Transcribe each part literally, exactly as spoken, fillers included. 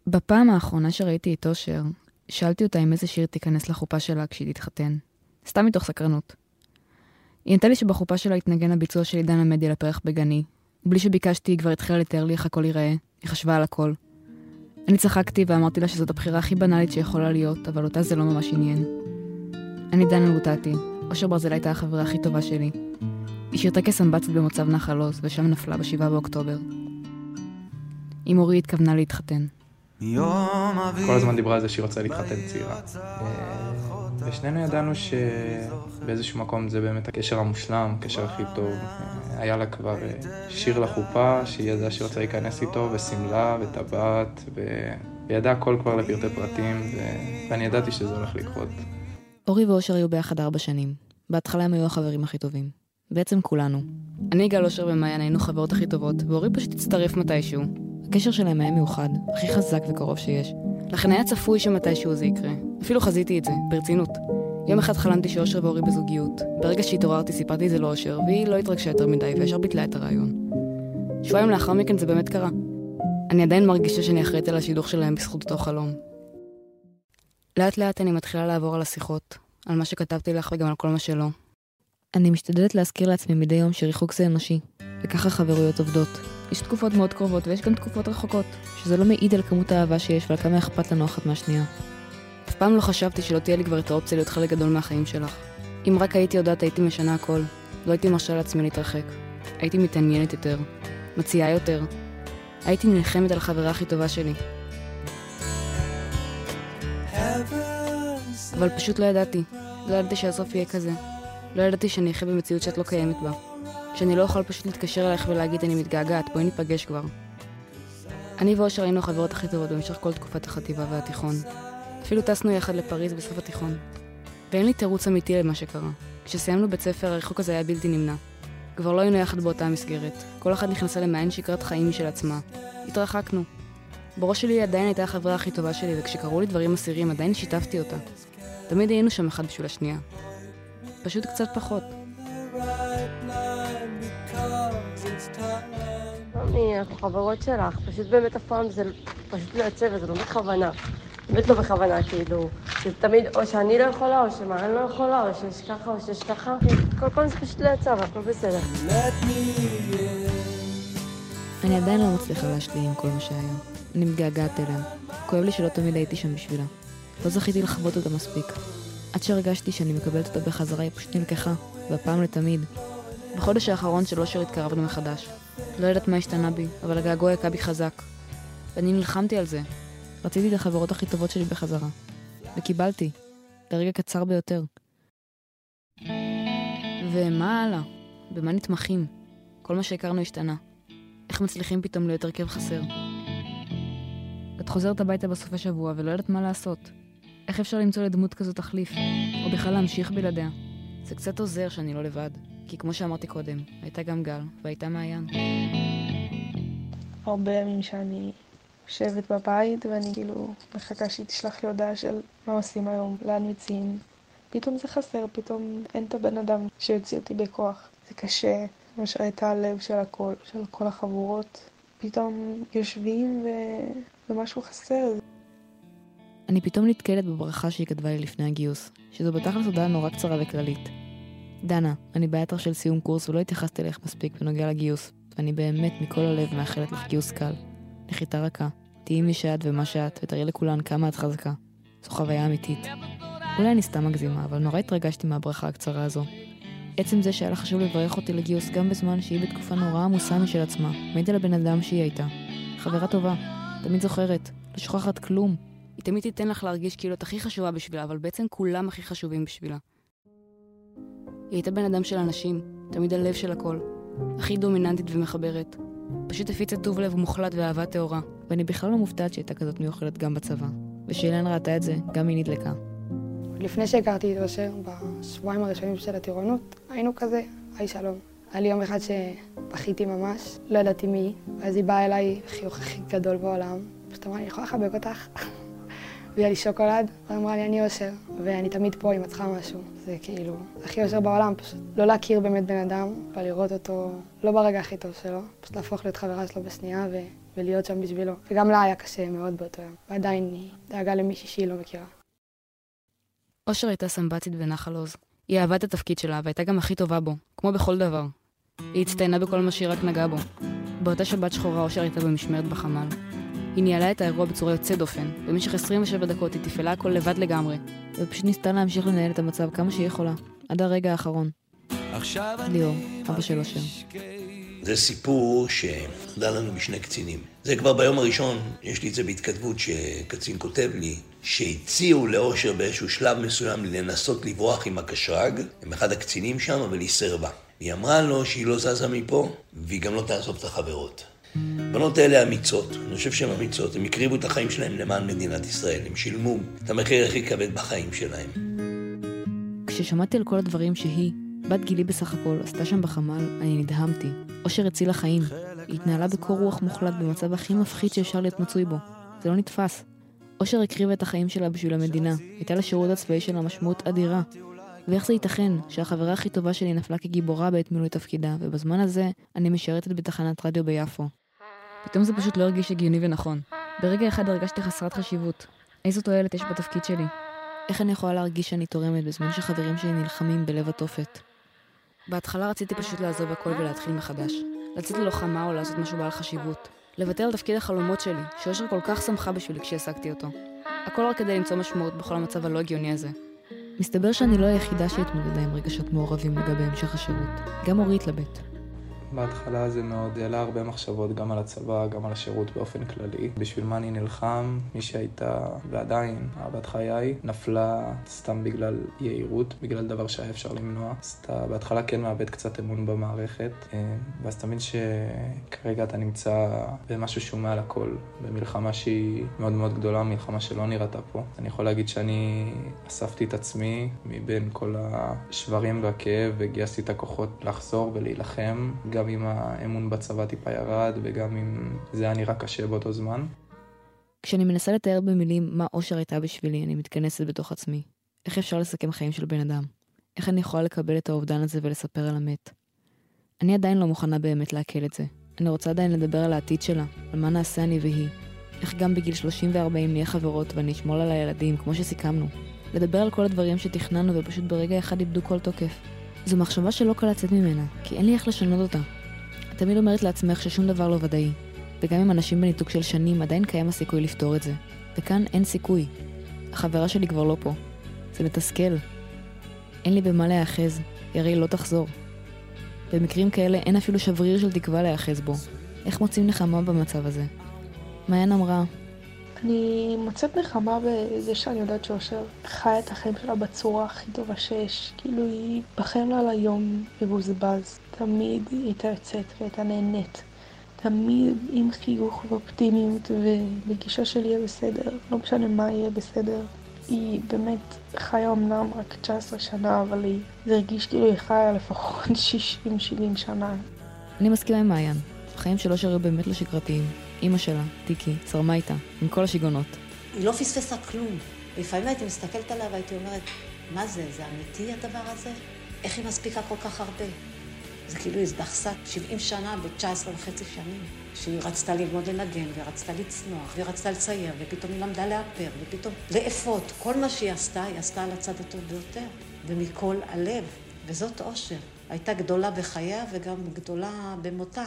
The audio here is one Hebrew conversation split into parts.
בפעם האחרונה שראיתי את אושר, שאלתי אותה אם איזה שיר תיכנס לחופה שלה כשהיא תתחתן. סתם מתוך סקרנות. היא נתנה לי שבחופה שלה התנגן הביצוע של עידן עמדי לפרח בגני, ובלי שביקשתי היא כבר התחילה לתאר לי איך הכל ייראה, היא חשבה על הכל. אני צחקתי ואמרתי לה שזאת הבחירה הכי בנאלית שיכולה להיות, אבל אותה זה לא ממש עניין. אני דנה לוטטי, אושר ברזילי הייתה החברה הכי טובה שלי. היא שירתה כסמבצת במוצב נחל עוז, ושם נפלה בשבעה באוקטובר. עם אורי התכוונה להתחתן. כל הזמן דיברה על זה שהיא רוצה להתחתן צעירה. ושנינו ידענו שבאיזשהו מקום זה באמת הקשר המושלם, הקשר הכי טוב. היה לה כבר שיר לחופה, שהיא ידעה שהיא רוצה להיכנס איתו, וסמלה, וטבעת, וידעה הכל כבר לפרטי פרטים, ואני ידעתי שזה הולך לקרות. אורי ואושר היו ביחד ארבע שנים. בהתחלה הם היו החברים הכי טובים. בעצם כולנו. אני, יגאל, אושר ומעיין היינו חברות הכי טובות, ואורי פשוט הצטרף מתישהו. הקשר שלהם היה מיוחד, הכי חזק וקרוב שיש. לכן היה צפוי שמתישהו זה יקרה. אפילו חזיתי את זה, ברצינות. יום אחד חלמתי שאושר ואורי בזוגיות. ברגע שהתעוררתי סיפרתי את זה לאושר, והיא לא התרגשה יותר מדי, וישר ביטלה את הרעיון. שבועיים לאחר מכן זה באמת קרה. אני עדיין מרגישה שאני אחראית על השידוך שלהם בזכות אותו חלום. לאט לאט אני מתחילה לעבור על השיחות, על מה שכתבתי לך וגם על כל מה שלא. אני משתדלת להזכיר לעצמי מדי יום שריחוק זה אנושי, וככה חברויות עובדות. יש תקופות מאוד קרובות ויש גם תקופות רחוקות, שזה לא מעיד על כמות האהבה שיש ועל כמה אכפת לנו אחת מהשנייה. אף פעם לא חשבתי שלא תהיה לי כבר את האופציה להיות חלק גדול מהחיים שלך. אם רק הייתי יודעת הייתי משנה הכל, לא הייתי מרשה לעצמי להתרחק. הייתי מתעניינת יותר, מציעה יותר. הייתי נלחמת על החברה הכי טובה שלי. אבל פשוט לא ידעתי. לא ידעתי שהסוף יהיה כזה. לא ידעתי שאני אחיה במציאות שאת לא קיימת בה. שאני לא יכול פשוט להתקשר אליך ולהגיד אני מתגעגעת, בואי ניפגש כבר. אני ואושר היינו החברות הכי טובות במשך כל תקופת החטיבה והתיכון. אפילו טסנו יחד לפריז בסוף התיכון. ואין לי תירוץ אמיתי למה שקרה. כשסיימנו בית ספר הריחוק הזה היה בלתי נמנע. כבר לא היינו יחד באותה מסגרת. כל אחד נכנסה למעין שגרת חיים משל עצמה. התרחקנו. בראש שלי עדיין הייתה החברה הכי טובה שלי, וכשקראו לי דברים אסירים עדיין שיתפתי אותה. תמיד היינו שם אחד בשביל השנייה. פשוט קצת פחות. אני, אנחנו חברות שלך, פשוט באמת אף פעם זה פשוט לא יוצא וזה לא בכוונה. באמת לא בכוונה, כאילו, זה תמיד או שאני לא יכולה, או שמען לא יכולה, או שיש ככה, או שיש ככה. כל פעם זה פשוט לא יצא, והכל בסדר. אני עדיין לא מצליחה להשלים עם כל מה שהיה. אני מתגעגעת אליה. כואב לי שלא תמיד הייתי שם בשבילה. לא זכיתי לחוות אותה מספיק. עד שהרגשתי שאני מקבלת אותה בחזרה, היא פשוט נלקחה, והפעם לתמיד. בחודש האחרון של אושר התקרבנו מחדש. לא יודעת מה השתנה בי, אבל הגעגוע יקע בי חזק. ואני נלחמתי על זה. רציתי את החברות הכי טובות שלי בחזרה. וקיבלתי. לרגע קצר ביותר. ומה הלאה? במה נתמכים? כל מה שהכרנו השתנה. איך מצליחים פתאום להיות הרכב חסר? את חוזרת הביתה בסוף השבוע ולא יודעת מה לעשות. איך אפשר למצוא לדמות כזאת תחליף? או בכלל להמשיך בלעדיה? זה קצת עוזר שאני לא לבד. כי כמו שאמרתי קודם, הייתה גם גל והייתה מעיין. הרבה ימים שאני יושבת בבית ואני כאילו מחכה שהיא תשלח לי הודעה של מה עושים היום, לאן יוצאים. פתאום זה חסר, פתאום אין את הבן אדם שיוציא אותי בכוח. זה קשה, כמו שהייתה הלב של הכל, של כל החבורות. פתאום יושבים ו... ומשהו חסר. אני פתאום נתקלת בברכה שהיא כתבה לי לפני הגיוס, שזו בתכלס הודעה נורא קצרה וכללית. דנה, אני באתר של סיום קורס ולא התייחסתי לך מספיק בנוגע לגיוס, ואני באמת מכל הלב מאחלת לך גיוס קל. נחיתה רכה, תהיי מי שאת ומה שאת, ותראי לכולן כמה את חזקה. זו חוויה אמיתית. אולי אני סתם מגזימה, אבל נורא התרגשתי מהברכה הקצרה הזו. עצם זה שהיה לה חשוב לברך אותי לגיוס גם בזמן שהיא בתקופה נורא עמוסה משל עצמה, מעיד על הבן אדם שהיא הייתה. חברה טובה, תמיד זוכרת, לא שוכחת כלום. היא תמיד תיתן לך להרגיש כאילו את הכי חשובה בשבילה, אבל בעצם כולם הכי חשובים בשבילה. היא הייתה בן אדם של אנשים, תמיד הלב של הכל, הכי דומיננטית ומחברת. פשוט הפיצה טוב לב מוחלט ואהבה טהורה, ואני בכלל לא מופתעת שהייתה כזאת מיוחדת גם בצבא. ושאילן ראתה את זה, גם היא נדלקה. לפני שהכרתי את אושר, בשבועיים הראשונים של הטירונות, היינו כזה, היי שלום. היה לי יום אחד שבכיתי ממש, לא ידעתי מי, ואז היא באה אליי חיוך הכי גדול בעולם. פשוט אמרה לי, אני יכולה לחבק אותך? והיה לי שוקולד, ואמרה לי, אני אושר, ואני תמיד פה אם את צריכה משהו. זה כאילו, הכי אושר בעולם, פשוט לא להכיר באמת בן אדם, ולראות אותו לא ברגע הכי טוב שלו, פשוט להפוך להיות חברה שלו בשנייה, ולהיות שם בשבילו. וגם לה היה קשה מאוד באותו יום, ועדיין היא דאגה למישהי שהיא לא מכירה. אושר הייתה סמבטית בנחל עוז. היא אהבה את התפקיד שלה והייתה גם הכי טובה בו, כמו בכל דבר. היא הצטיינה בכל מה שהיא רק נגעה בו. באותה שבת שחורה אושר הייתה במשמרת בחמ"ל. היא ניהלה את האירוע בצורה יוצאת דופן. במשך עשרים ושבע דקות היא תפעלה הכל לבד לגמרי, ופשוט ניסתה להמשיך לנהל את המצב כמה שהיא יכולה, עד הרגע האחרון. ליאור, אבא של אושר. זה סיפור שנודע לנו בשני קצינים. זה כבר ביום הראשון, יש לי את זה בהתכתבות שקצין כותב לי, שהציעו לאושר באיזשהו שלב מסוים לנסות לברוח עם הקשרג, עם אחד הקצינים שם, אבל היא סרבה. היא אמרה לו שהיא לא זזה מפה, והיא גם לא תעזוב את החברות. בנות האלה אמיצות, אני חושב שהן אמיצות, הם הקריבו את החיים שלהם למען מדינת ישראל, הם שילמו את המחיר הכי כבד בחיים שלהם. כששמעתי על כל הדברים שהיא, בת גילי בסך הכל, עשתה שם בחמ"ל, אני נדהמתי. אושר הצילה חיים. היא התנהלה בקור רוח מוחלט במצב הכי מפחיד שאפשר להיות מצוי בו. זה לא נתפס. אושר הקריבה את החיים שלה בשביל המדינה. הייתה לשירות הצבאי שלה משמעות אדירה. ואיך זה ייתכן שהחברה הכי טובה שלי נפלה כגיבורה בעת מילוי תפקידה, ובזמן הזה אני משרתת בתחנת רדיו ביפו. פתאום זה פשוט לא הרגיש הגיוני ונכון. ברגע אחד הרגשתי חסרת חשיבות. איזו תועלת יש בתפקיד שלי? איך אני יכולה להרגיש שאני תורמת בזמן שחברים שלי נלחמים בלב התופת? בהתחלה רציתי פשוט לעזוב הכל ולהתחיל מחדש. לצאת ללוחמה או לעשות משהו בעל חשיבות. לוותר על תפקיד החלומות שלי, שאושר כל כך שמחה בשבילי כשהשגתי אותו. הכל רק כדי למצוא משמעות בכל המצב הלא הגיוני הזה. מסתבר שאני לא היחידה שהתמודדה עם רגשות מעורבים לגבי המשך השירות. גם אורי התלבט. בהתחלה זה מאוד העלה הרבה מחשבות גם על הצבא, גם על השירות באופן כללי. בשביל מה אני נלחם, מי שהייתה ועדיין אהבת חיי, נפלה סתם בגלל יהירות, בגלל דבר שהיה אפשר למנוע. אז אתה בהתחלה כן מאבד קצת אמון במערכת, ואז תמיד שכרגע אתה נמצא במשהו שהוא מעל הכל, במלחמה שהיא מאוד מאוד גדולה, מלחמה שלא נראתה פה. אני יכול להגיד שאני אספתי את עצמי מבין כל השברים והכאב, וגייסתי את הכוחות לחזור ולהילחם, גם אם האמון בצבא טיפה ירד, וגם אם זה היה נראה קשה באותו זמן. כשאני מנסה לתאר במילים מה אושר הייתה בשבילי, אני מתכנסת בתוך עצמי. איך אפשר לסכם חיים של בן אדם? איך אני יכולה לקבל את האובדן הזה ולספר על המת? אני עדיין לא מוכנה באמת להקל את זה. אני רוצה עדיין לדבר על העתיד שלה, על מה נעשה אני והיא. איך גם בגיל שלושים וארבעים נהיה חברות ואני אשמור על הילדים, כמו שסיכמנו. לדבר על כל הדברים שתכננו ופשוט ברגע אחד איבדו כל תוקף. זו מחשבה שלא קל לצאת ממנה, כי אין לי איך לשנות אותה. את תמיד אומרת לעצמך ששום דבר לא ודאי, וגם עם אנשים בניתוק של שנים עדיין קיים הסיכוי לפתור את זה. וכאן אין סיכוי. החברה שלי כבר לא פה. זה מתסכל. אין לי במה להיאחז, הרי לא תחזור. במקרים כאלה אין אפילו שבריר של תקווה להיאחז בו. איך מוצאים נחמה במצב הזה? מעיין אמרה, אני מוצאת נחמה בזה שאני יודעת שאושר חיה את החיים שלה בצורה הכי טובה שיש. כאילו היא בחיים לה ליום מבוזבז. תמיד היא הייתה יוצאת והייתה נהנית. תמיד עם חיוך ואופטימיות ובגישה שלי יהיה בסדר. לא משנה מה יהיה בסדר. היא באמת חיה אמנם רק תשע עשרה שנה, אבל היא, זה הרגיש כאילו היא חיה לפחות שישים שבעים שנה. אני מסכימה עם מעיין. החיים של אושר היו באמת לא שגרתיים. אמא שלה, טיקי, צרמה איתה, עם כל השיגונות. היא לא פספסה כלום. לפעמים הייתי מסתכלת עליה והייתי אומרת, מה זה? זה אמיתי הדבר הזה? איך היא מספיקה כל כך הרבה? זה כאילו הזדחסה שבעים שנה ב-תשע עשרה וחצי שנים. שהיא רצתה ללמוד לנגן, ורצתה לצנוח, ורצתה לצייר, ופתאום היא למדה לאפר, ופתאום לאפות. כל מה שהיא עשתה, היא עשתה על הצד הטוב ביותר, ומכל הלב. וזאת אושר. הייתה גדולה בחייה וגם גדולה במותה.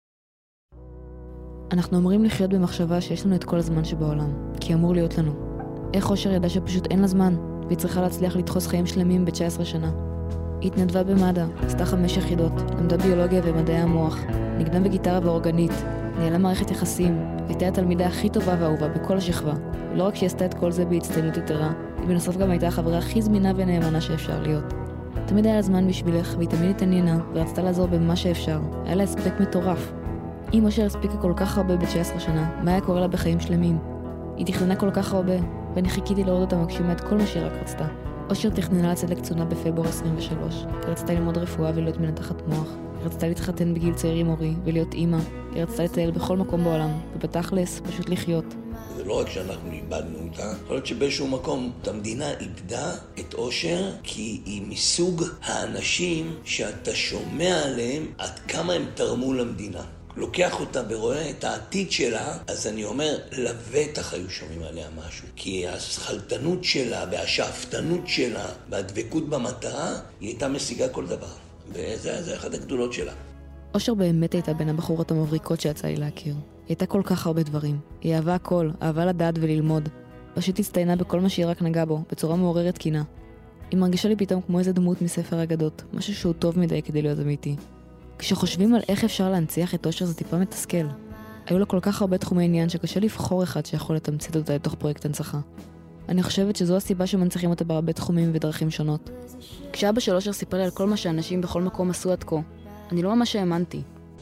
אנחנו אומרים לחיות במחשבה שיש לנו את כל הזמן שבעולם, כי אמור להיות לנו. איך אושר ידע שפשוט אין לה זמן, והיא צריכה להצליח לדחוס חיים שלמים ב-תשע עשרה שנה. היא התנדבה במד"א, עשתה חמש יחידות, למדה ביולוגיה ומדעי המוח, נגנה בגיטרה ואורגנית, ניהלה מערכת יחסים, הייתה התלמידה הכי טובה ואהובה בכל השכבה. ולא רק שהיא עשתה את כל זה בהצטיינות יתרה, היא בנוסף גם הייתה החברה הכי זמינה ונאמנה שאפשר להיות. תמיד היה לה זמן בשבילך, והיא תמיד התעניינה, ורצתה לעזור במה שאפשר. היה לה הספק מטורף. אם אושר הספיקה כל כך הרבה ב-תשע עשרה שנה, מה היה קורה לה בחיים שלמים? היא תכננה כל כך הרבה, ואני חיכיתי לראות אותה מגשימה את כל מה שהיא רק רצתה. אושר תכננה לצאת לקצונה בפברואר עשרים ושלוש. היא רצתה ללמוד רפואה ולהיות מנתחת מוח. היא רצתה להתחתן בגיל צעיר עם אורי ולהיות אימא. היא רצתה לטייל בכל מקום בעולם, ובתכלס פשוט לחיות. זה לא רק שאנחנו איבדנו אותה, יכול להיות שבאיזשהו מקום המדינה איבדה את אושר, כי היא מסוג האנשים שאתה שומע עליהם עד כמה הם תרמו למדינה. לוקח אותה ורואה את העתיד שלה, אז אני אומר, לבטח היו שומעים עליה משהו. כי הסחלטנות שלה והשאפתנות שלה והדבקות במטרה, היא הייתה משיגה כל דבר. וזה אחת הגדולות שלה. אושר באמת הייתה בין הבחורות המבריקות שיצא לי להכיר. היא הייתה כל כך הרבה דברים. היא אהבה הכל, אהבה לדעת וללמוד. פשוט הצטיינה בכל מה שהיא רק נגעה בו, בצורה מעוררת קינה. היא מרגישה לי פתאום כמו איזה דמות מספר אגדות, משהו שהוא טוב מדי כדי להיות אמיתי. כשחושבים על איך אפשר להנציח את אושר זה טיפה מתסכל. היו לה כל כך הרבה תחומי עניין שקשה לבחור אחד שיכול לתמצת אותה לתוך פרויקט הנצחה. אני חושבת שזו הסיבה שמנציחים אותה בהרבה תחומים ודרכים שונות. כשאבא של אושר סיפר לי על כל מה שאנשים בכל מקום עשו עד כה, אני לא ממש האמנתי.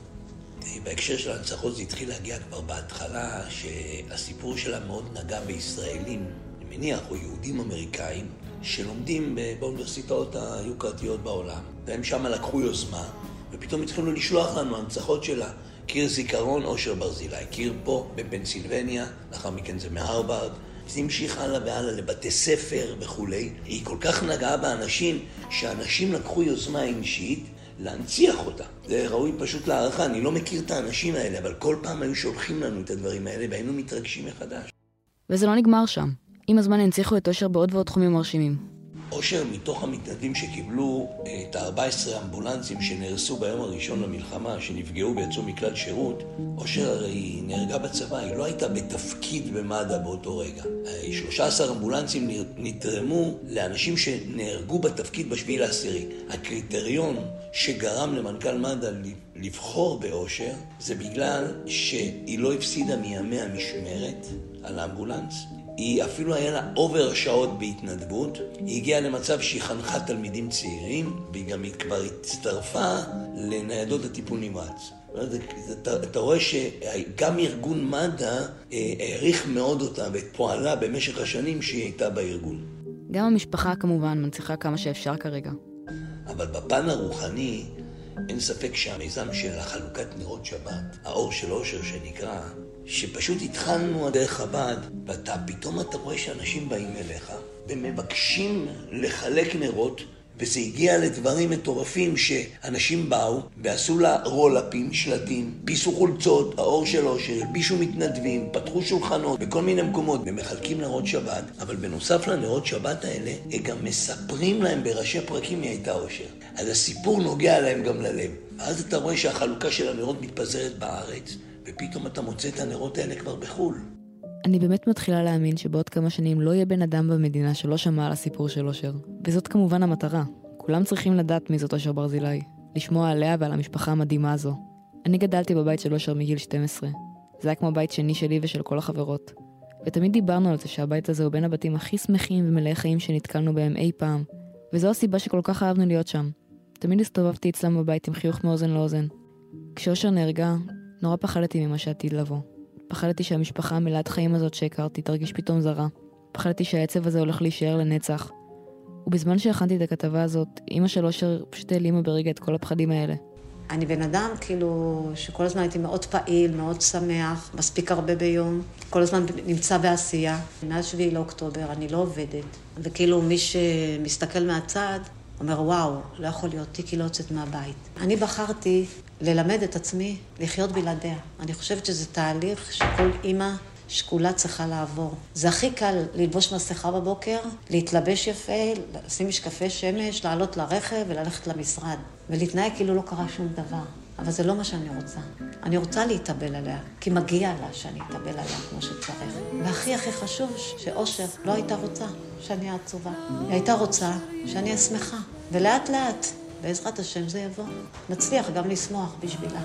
בהקשר של ההנצחות זה התחיל להגיע כבר בהתחלה, שהסיפור שלה מאוד נגע בישראלים, אני מניח, או יהודים אמריקאים, שלומדים באוניברסיטאות היוקרתיות בעולם, והם שם לקחו יוזמה, ופתאום התחילו לשלוח לנו הנצחות שלה. קיר זיכרון אושר ברזילי, קיר פה בפנסילבניה, לאחר מכן זה מהרווארד, זה המשיך הלאה והלאה לבתי ספר וכולי. היא כל כך נגעה באנשים, שאנשים לקחו יוזמה אנושית להנציח אותה. זה ראוי פשוט להערכה, אני לא מכיר את האנשים האלה, אבל כל פעם היו שולחים לנו את הדברים האלה, והיינו מתרגשים מחדש. וזה לא נגמר שם. עם הזמן הנציחו את אושר בעוד ועוד תחומים מרשימים. אושר מתוך המתנדבים שקיבלו את ה-ארבעה עשר אמבולנסים שנהרסו ביום הראשון למלחמה, שנפגעו ויצאו מכלל שירות, אושר הרי היא נהרגה בצבא, היא לא הייתה בתפקיד במד"א באותו רגע. שלושה עשר אמבולנסים נתרמו לאנשים שנהרגו בתפקיד בשביעי לעשירי. הקריטריון שגרם למנכ"ל מד"א לבחור באושר, זה בגלל שהיא לא הפסידה מימי המשמרת על האמבולנס. היא אפילו היה לה אובר שעות בהתנדבות, היא הגיעה למצב שהיא חנכה תלמידים צעירים, והיא גם כבר הצטרפה לניידות הטיפול נמרץ. אתה, אתה רואה שגם ארגון מד"א העריך מאוד אותה ואת פועלה במשך השנים שהיא הייתה בארגון. גם המשפחה כמובן מנציחה כמה שאפשר כרגע. אבל בפן הרוחני אין ספק שהמיזם של החלוקת נרות שבת, האור של אושר שנקרא, שפשוט התחלנו דרך חב"ד, ואתה פתאום אתה רואה שאנשים באים אליך ומבקשים לחלק נרות, וזה הגיע לדברים מטורפים שאנשים באו ועשו לה רולאפים, שלטים, פיסו חולצות, האור של אושר, הלבישו מתנדבים, פתחו שולחנות בכל מיני מקומות ומחלקים נרות שבת, אבל בנוסף לנרות שבת האלה, הם גם מספרים להם בראשי פרקים מי הייתה אושר. אז הסיפור נוגע להם גם ללב. אז אתה רואה שהחלוקה של הנרות מתפזרת בארץ, ופתאום אתה מוצא את הנרות האלה כבר בחול. אני באמת מתחילה להאמין שבעוד כמה שנים לא יהיה בן אדם במדינה שלא שמע על הסיפור של אושר. וזאת כמובן המטרה. כולם צריכים לדעת מי זאת אושר ברזילי, לשמוע עליה ועל המשפחה המדהימה הזו. אני גדלתי בבית של אושר מגיל שתים עשרה. זה היה כמו בית שני שלי ושל כל החברות. ותמיד דיברנו על זה שהבית הזה הוא בין הבתים הכי שמחים ומלאי חיים שנתקלנו בהם אי פעם. וזו הסיבה שכל כך אהבנו להיות שם. תמיד הסתובבתי אצלם בבית עם חיוך מאוזן לאוזן. כשאושר נהרגה, נורא פחדתי ממה שעתיד לבוא. פחדתי שהמשפחה המלאת חיים הזאת שהכרתי תרגיש פתאום זרה. פחדתי שהעצב הזה הולך להישאר לנצח. ובזמן שהכנתי את הכתבה הזאת, אמא של אושר פשוט העלימה ברגע את כל הפחדים האלה. אני בן אדם כאילו שכל הזמן הייתי מאוד פעיל, מאוד שמח, מספיק הרבה ביום, כל הזמן נמצא בעשייה. מאז שביעי לאוקטובר אני לא עובדת, וכאילו מי שמסתכל מהצד אומר וואו, לא יכול להיות, תיקי לא יוצאת מהבית. אני בחרתי ללמד את עצמי לחיות בלעדיה. אני חושבת שזה תהליך שכל אימא שקולה צריכה לעבור. זה הכי קל ללבוש מסכה בבוקר, להתלבש יפה, לשים משקפי שמש, לעלות לרכב וללכת למשרד. ולהתנהג כאילו לא קרה שום דבר. אבל זה לא מה שאני רוצה. אני רוצה להתאבל עליה, כי מגיע לה שאני אתאבל עליה כמו שצריך. והכי הכי חשוב שאושר לא הייתה רוצה שאני עצובה. היא הייתה רוצה שאני אשמחה. ולאט לאט, בעזרת השם זה יבוא. נצליח גם לשמוח בשבילה.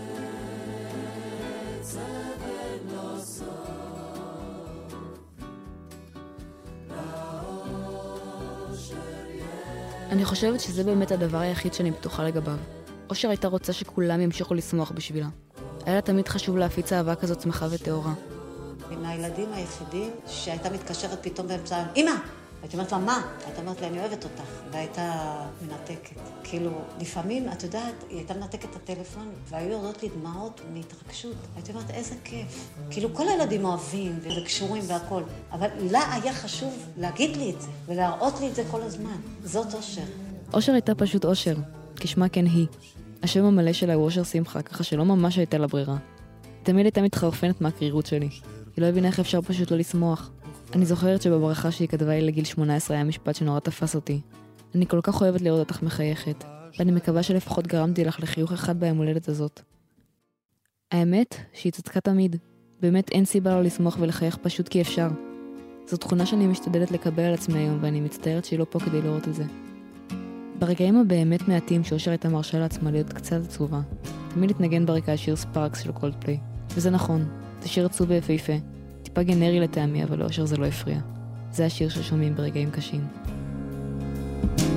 אני חושבת שזה באמת הדבר היחיד שאני בטוחה לגביו. אושר הייתה רוצה שכולם ימשיכו לשמוח בשבילה. היה לה תמיד חשוב להפיץ אהבה כזאת שמחה וטהורה. עם הילדים היחידים שהייתה מתקשרת פתאום באמצע, אמא! הייתי אומרת לה, מה? הייתה אומרת לה, אני אוהבת אותך. והייתה מנתקת. כאילו, לפעמים, את יודעת, היא הייתה מנתקת את הטלפון, והיו יורדות לי דמעות מהתרגשות. הייתי אומרת, איזה כיף. כאילו, כל הילדים אוהבים וקשורים והכל. אבל לה היה חשוב להגיד לי את זה, ולהראות לי את זה כל הזמן. זאת אושר. אושר הייתה פשוט אושר, כשמה כן היא. השם המלא שלה הוא אושר שמחה, ככה שלא ממש הייתה לה ברירה. תמיד הייתה מתחרפנת מהקרירות שלי. היא לא הבינה איך אפשר פשוט לא לשמוח. אני זוכרת שבברכה שהיא כתבה לי לגיל שמונה עשרה היה משפט שנורא תפס אותי. אני כל כך אוהבת לראות אותך מחייכת, ואני מקווה שלפחות גרמתי לך לחיוך אחד ביום הולדת הזאת. האמת שהיא צדקה תמיד. באמת אין סיבה לא לשמוח ולחייך פשוט כי אפשר. זו תכונה שאני משתדלת לקבל על עצמי היום, ואני מצטערת שהיא לא פה כדי לראות את זה. ברגעים הבאמת מעטים שאושר הייתה מרשה לעצמה להיות קצת עצובה, תמיד התנגן ברקע השיר ספארקס של קולדפליי. וזה נכון, זה שיר עצוב ויפהפה. טיפה גנרי לטעמי, אבל לאושר זה לא הפריע. זה השיר ששומעים ברגעים קשים.